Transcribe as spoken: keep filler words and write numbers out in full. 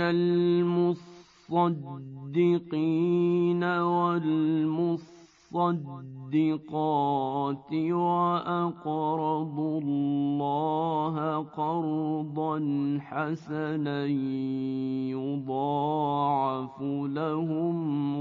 الْمُصَّدِّقِينَ وَالْمُصَّدِّقَاتِ وَأَقْرَضُوا اللَّهَ قَرْضًا حَسَنًا يُضَاعَفُ لَهُمْ